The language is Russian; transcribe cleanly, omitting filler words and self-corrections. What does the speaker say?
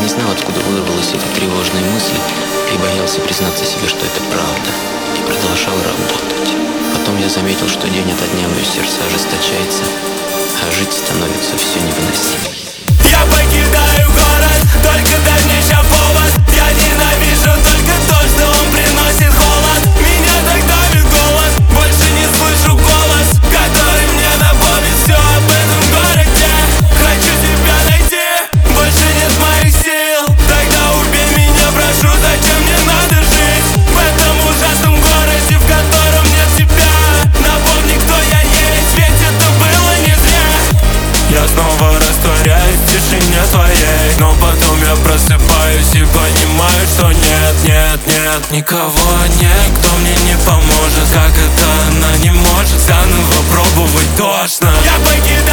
не знал, откуда вырвалась эта тревожная мысль, и боялся признаться себе, что это правда, и продолжал работать. Потом я заметил, что день ото дня мое сердце ожесточается, а жить становится все невыносимее. Я покидаю город, только дальнейший повод. Я ненавижу только то, что он приносит холод. Меня так давит голод, больше не слышу голос, который мне напомнит все об этом городе. Хочу тебя найти, больше нет моих сил. Тогда убей меня, прошу, зачем мне надо жить в этом ужасном городе, в котором нет тебя. Напомни, кто я есть, ведь это было не зря. Я снова растворяюсь в тишине твоей, но потом я просыпаюсь и понимаю, что нет никого, нет, кто мне не поможет. Как это она не может заново пробовать тошно. Я покидаю